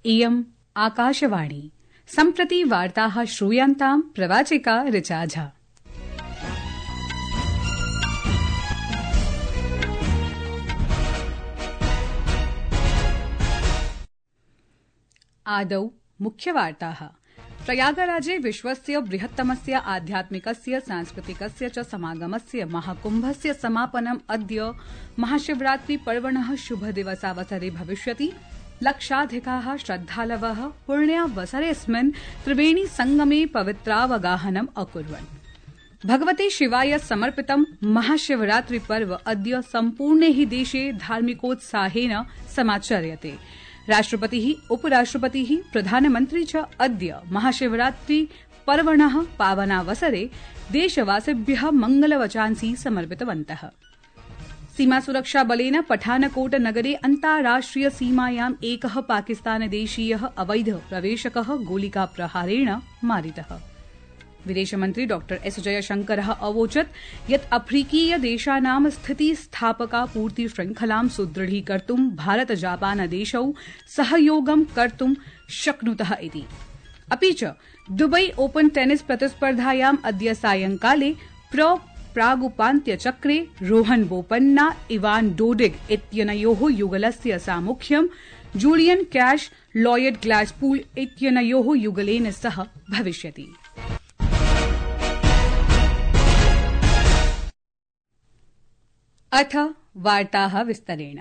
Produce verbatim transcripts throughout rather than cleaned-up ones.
इयम् आकाशवाणी। सम्प्रति वार्ताः श्रूयन्ताम् प्रवाचिका ऋचा झा। आदौ मुख्यवार्ताः। प्रयागराजे विश्वस्य बृहत्तमस्य आध्यात्मिकस्य सांस्कृतिकस्य च समागमस्य महाकुम्भस्य समापनम् अद्य महाशिवरात्रिपर्वणः शुभदिवसावसरे भविष्यति। लक्षाधिकाः श्रद्धालवः पुण्यावसरेऽस्मिन् त्रिवेणी संगमे पवित्रावगाहनम् अकुर्वन्। भगवते शिवाय समर्पितं महाशिवरात्रिपर्व अद्य सम्पूर्णे हि देशे धार्मिकोत्साहेन समाचर्यते। राष्ट्रपतिः, उपराष्ट्रपतिः, प्रधानमन्त्री च अद्य महाशिवरात्रि पर्वणः पावनावसरे देशवासिभ्यः मंगलवचांसि समर्पितवन्तः। सीमासुरक्षा बलेन पठानकोट नगरे अन्ताराष्ट्रिय सीमायाम् एकः पाकिस्तानदेशीयः अवैध प्रवेशकः गोलिकाप्रहारेण मारितः। विदेशमन्त्री डॉ एस जयशंकरः अवोचत् यत् अफ्रीकीय देशानां स्थितिस्थापका पूर्ति श्रृंखलां सुदृढीकर्तुं भारत जापान देशौ सहयोगं कर्तुं शक्नुतः इति। अपि च दुबई ओपन टेनिस प्रतिस्पर्धायाम् अद्य सायंकाले प्र प्रागुपान्त्यचक्रे रोहन बोपन्ना इवान डोडिग इत्यनयोः युगलस्य सामुख्यं जूलियन कैश लॉयड ग्लासपूल इत्यनयोः युगलेन सह भविष्यति। अथ वार्ताः विस्तरेण।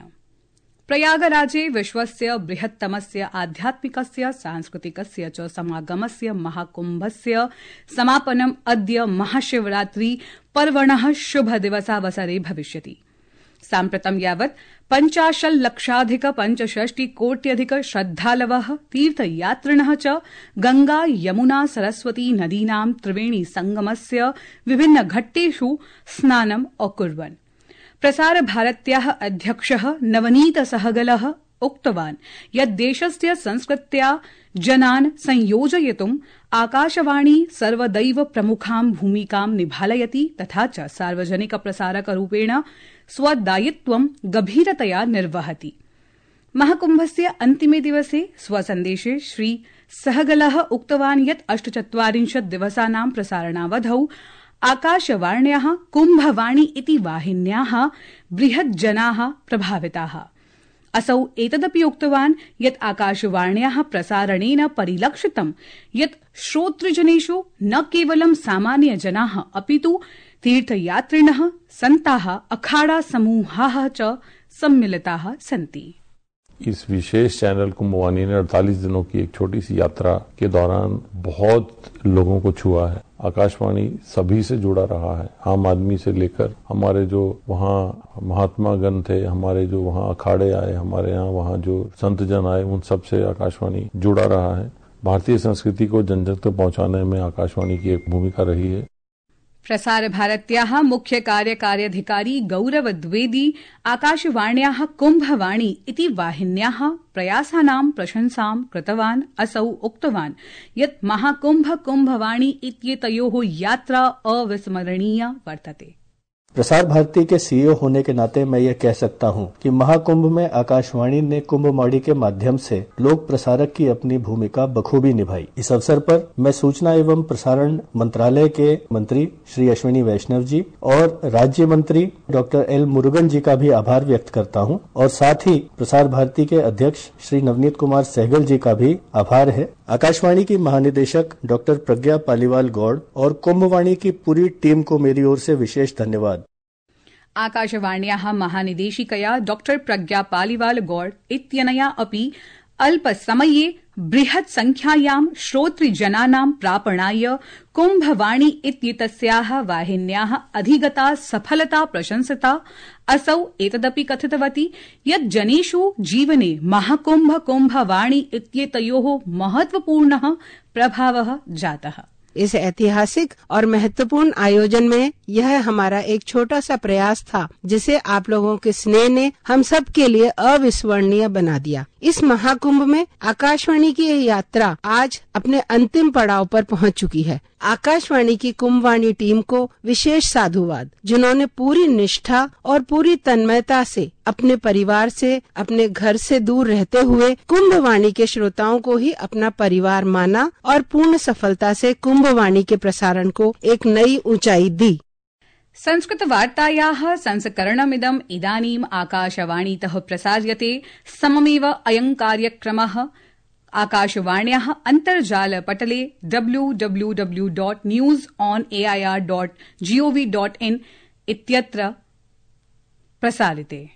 प्रयागराजे विश्वस्य बृहत्तमस्य आध्यात्मिकस्य सांस्कृतिकस्य च समागमस्य महाकुम्भस्य समापनम् अद्य महाशिवरात्रि पर्वणः शुभदिवसावसरे भविष्यति। साम्प्रतं यावत् पञ्चाशल्लक्षाधिक पञ्चषष्टिकोट्यधिक श्रद्धालवः तीर्थयात्रिणः च गंगा यमुना सरस्वती नदीनां त्रिवेणी संगमस्य विभिन्न घट्टेषु स्नानम् अकुर्वन्। प्रसार भारत्याः अध्यक्षः नवनीत सहगलः उक्तवान् यत् देशस्य संस्कृत्या जनान् संयोजयितुम् आकाशवाणी सर्वदैव प्रमुखां भूमिकां निभालयति तथा च सार्वजनिक प्रसारकरूपेण स्वदायित्वं गभीरतया निर्वहति। महाकुम्भस्य अन्तिमे दिवसे स्वसन्देशे श्री सहगलः उक्तवान् यत् अष्टचत्वारिंशत् दिवसानां प्रसारणावधौ आकाशवाण्याः कुम्भवाणी इति वाहिन्याः बृहज्जनाः प्रभाविताः। असौ एतदपि उक्तवान् यत् आकाशवाण्याः प्रसारणेन परिलक्षितं यत् श्रोतृजनेषु न केवलं सामान्यजनाः अपितु तीर्थयात्रिणः, सन्ताः, अखाड़ा समूहाः च सम्मिलिताः सन्ति। इस विशेष चैनल कुंभवाणी ने अड़तालीस दिनों की एक छोटी सी यात्रा के दौरान बहुत लोगों को छुआ है। आकाशवाणी सभी से जुड़ा रहा है, आम आदमी से लेकर हमारे जो वहाँ महात्मा गण थे, हमारे जो वहाँ अखाड़े आए, हमारे यहाँ वहाँ जो संत जन आए, उन सब से आकाशवाणी जुड़ा रहा है। भारतीय संस्कृति को जन जन तक पहुँचाने में आकाशवाणी की एक भूमिका रही है। प्रसार भारत्याः मुख्य कार्यकार्यधिकारी गौरव द्विवेदी आकाशवाण्याः कुम्भवाणी इति वाहिन्याः प्रयासानां प्रशंसां कृतवान्। असौ उक्तवान् यत् महाकुम्भ कुम्भवाणी इत्येतयोः यात्रा अविस्मरणीया वर्तते। प्रसार भारती के सीईओ होने के नाते मैं ये कह सकता हूँ कि महाकुंभ में आकाशवाणी ने कुंभवाणी के माध्यम से लोक प्रसारक की अपनी भूमिका बखूबी निभाई। इस अवसर पर मैं सूचना एवं प्रसारण मंत्रालय के मंत्री श्री अश्विनी वैष्णव जी और राज्य मंत्री डॉक्टर एल मुरुगन जी का भी आभार व्यक्त करता हूँ और साथ ही प्रसार भारती के अध्यक्ष श्री नवनीत कुमार सहगल जी का भी आभार है। आकाशवाणी की महानिदेशक डॉक्टर प्रज्ञा पालीवाल गौड़ और कुंभवाणी की पूरी टीम को मेरी ओर से विशेष धन्यवाद। आकाशवाण्याः महानिदेशिकया डॉक्टर प्रज्ञा पालीवाल गौड़ इत्यनया अपि अल्पसमये बृहत् संख्यायां श्रोतृजनानां प्रापणाय कुम्भवाणी इत्येतस्याः वाहिन्याः अधिगता सफलता प्रशंसिता। असौ एतदपि कथितवती यत् जनेषु जीवने महाकुम्भ कुम्भवाणी इत्येतयोः महत्वपूर्णः प्रभावः जातः। इस ऐतिहासिक और महत्वपूर्ण आयोजन में यह हमारा एक छोटा सा प्रयास था जिसे आप लोगों के स्नेह ने हम सब के लिए अविस्मरणीय बना दिया। इस महाकुंभ में आकाशवाणी की यह यात्रा आज अपने अंतिम पड़ाव पर पहुंच चुकी है। आकाशवाणी की कुंभवाणी टीम को विशेष साधुवाद, जिन्होंने पूरी निष्ठा और पूरी तन्मयता से अपने परिवार से, अपने घर से दूर रहते हुए कुंभवाणी के श्रोताओं को ही अपना परिवार माना और पूर्ण सफलता से कुंभवाणी के प्रसारण को एक नई ऊंचाई दी। संस्कृतवार्तायाः संस्करणमिदम् इदानीम् आकाशवाणीतः प्रसार्यते। सममेव अयं कार्यक्रमः आकाशवाण्याः अन्तर्जालपटले W W W dot news on A I R dot G O V dot in इत्यत्र प्रसारिते।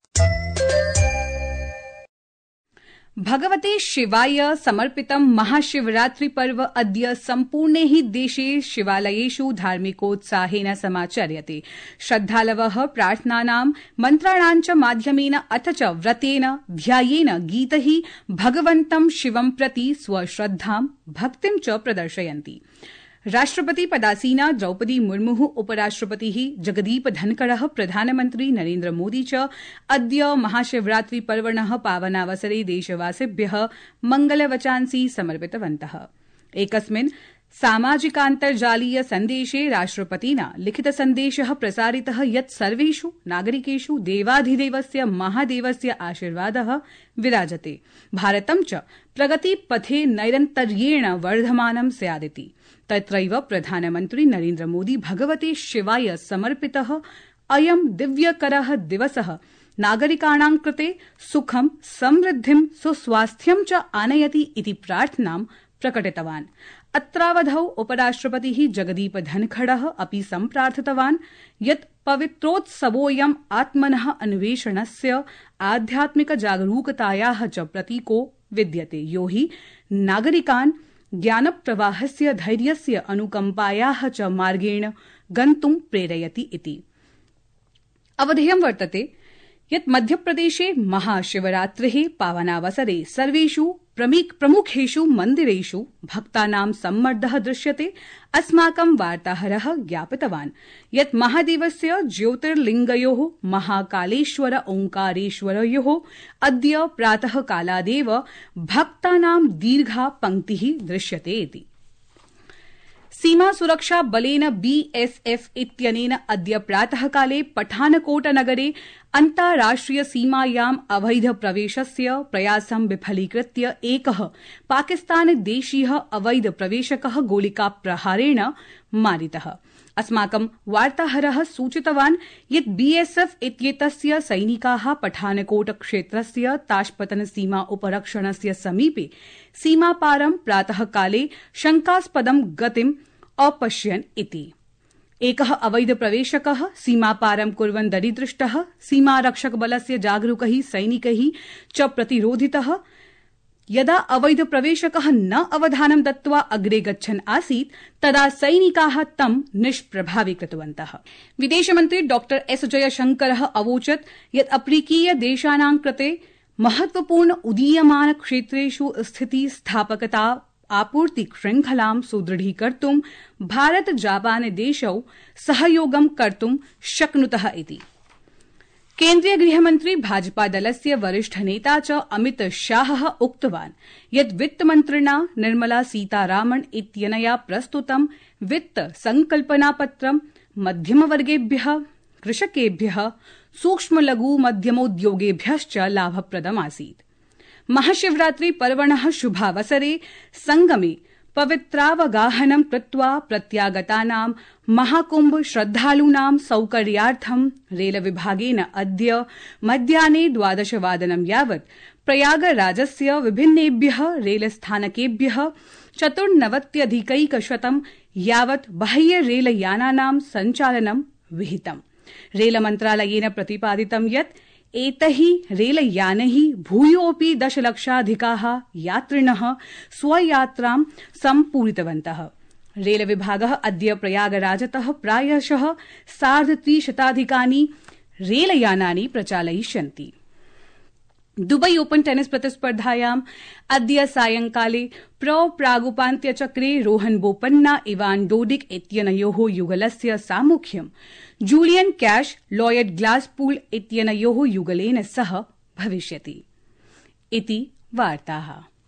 भगवते शिवाय समर्पितं महाशिवरात्रि पर्व अद्य सम्पूर्णे हि देशे शिवालयेषु धार्मिकोत्साहेन समाचर्यते। श्रद्धालवः प्रार्थनानां, मन्त्राणां च माध्यमेन अथ च व्रतेन, ध्यायेन गीतैः भगवन्तं शिवं प्रति स्वश्रद्धां, भक्तिं च प्रदर्शयन्ति। राष्ट्रपति पदासीना द्रौपदी मुर्मुः, उपराष्ट्रपतिः जगदीप धनखड़ः, प्रधानमन्त्री नरेन्द्र मोदी च अद्य महाशिवरात्रि पर्वणः पावनावसरे देशवासिभ्यः मंगलवचांसि समर्पितवन्तः। एकस्मिन् सामाजिकान्तर्जालीय सन्देशे राष्ट्रपतिना लिखितसन्देशः प्रसारितः यत् सर्वेषु नागरिकेषु देवाधिदेवस्य महादेवस्य आशीर्वादः विराजते। भारतं च प्रगतिपथे नैरन्तर्येण वर्धमानं स्यादिति। तत्रैव प्रधानमन्त्री नरेन्द्र मोदी भगवते शिवाय समर्पितः अयं दिव्यकरः दिवसः नागरिकाणां कृते सुखं, समृद्धिं, सुस्वास्थ्यं च आनयति इति प्रार्थनां प्रकटितवान्। अत्रावधौ उपराष्ट्रपतिः जगदीप धनखड़ः अपि सम्प्रार्थितवान् यत् पवित्रोत्सवोऽयम् आत्मनः अन्वेषणस्य, आध्यात्मिक जागरूकतायाः च प्रतीको विद्यते, यो हि नागरिकान् ज्ञानप्रवाहस्य, धैर्यस्य, अनुकम्पायाः च मार्गेण गन्तुं प्रेरयति इति। अवधेयं वर्तते यत् मध्यप्रदेशे महाशिवरात्रेः पावनावसरे सर्वेषु प्रमुखेषु मन्दिरेषु भक्तानां सम्मर्दः दृश्यते। अस्माकं वार्ताहरः ज्ञापितवान् यत् महादेवस्य ज्योतिर्लिङ्गयोः महाकालेश्वर ओंकारेश्वरयोः अद्य प्रातः कालादेव भक्तानां दीर्घा पङ्क्तिः दृश्यते इति। सीमा सुरक्षा बलेन बीएसएफ इत्यनेन अद्य प्रातःकाले पठानकोटनगरे अन्ताराष्ट्रिय सीमायाम् अवैध प्रवेशस्य प्रयासं विफलीकृत्य एकः पाकिस्तानदेशीयः अवैध प्रवेशकः गोलिकाप्रहारेण मारितः। अस्माकं वार्ताहरः सूचितवान् यत् बीएसएफ इत्येतस्य सैनिकाः पठानकोट क्षेत्रस्य ताश्पतन सीमा उपरक्षणस्य समीपे सीमापारं प्रातःकाले शंकास्पदं गतिम् अपश्यन् इति। एकः अवैध प्रवेशकः सीमापारं कुर्वन् दरीदृष्टः। सीमारक्षकबलस्य जागरूकैः सैनिकैः च प्रतिरोधितः। यदा अवैध प्रवेशकः न अवधानं दत्त्वा अग्रे गच्छन् आसीत् तदा सैनिकाः तं निष्प्रभावी कृतवन्तः। विदेशमन्त्री डॉक्टर एस जयशंकरः अवोचत् यत् अफ्रीकीय देशानां कृते महत्वपूर्ण उदीयमान क्षेत्रेषु स्थिति स्थापकता आपूर्ति श्रृंखलां सुदृढीकर्तुं भारत जापान देशौ सहयोगं कर्तुं शक्नुतः इति। केन्द्रीय गृहमन्त्री भाजपा दलस्य वरिष्ठ नेता च अमित शाहः उक्तवान् यत् वित्तमन्त्रिणा निर्मला सीतारामन् इत्यनया प्रस्तुतं वित्त संकल्पनापत्रं मध्यमवर्गेभ्यः, कृषकेभ्यः, सूक्ष्म लघु मध्यमोद्योगेभ्यश्च लाभप्रदमासीत्। महाशिवरात्रि पर्वणः शुभावसरे संगमे पवित्रावगाहनं कृत्वा प्रत्यागतानां महाकुंभ श्रद्धालूनां सौकर्यार्थं रेलविभागेन अद्य मध्याह्ने द्वादशवादनं यावत् प्रयागराजस्य विभिन्नेभ्यः रेलस्थानकेभ्यः चतुर्नवत्यधिकैकशतं यावत् बाह्य रेलयानानां सञ्चालनं विहितम्। रेलमन्त्रालयेन प्रतिपादितं यत् एतैः रेलयानैः भूयोऽपि दशलक्षाधिकाः यात्रिणः स्वयात्रां सम्पूरितवन्तः। रेलविभागः अद्य प्रयागराजतः प्रायशः सार्धत्रिशताधिकानि रेलयानानि प्रचालयिष्यन्ति। दुबई ओपन टेनिस प्रतिस्पर्धायाम् अद्य सायंकाले प्र प्रागुपान्त्यचक्रे रोहन बोपन्ना इवान डोडिक इत्यनयोः युगलस्य सामुख्यं जूलियन कैश लॉयड ग्लासपूल इत्यनयोः युगलेन सह भविष्यति। इति वार्ताः।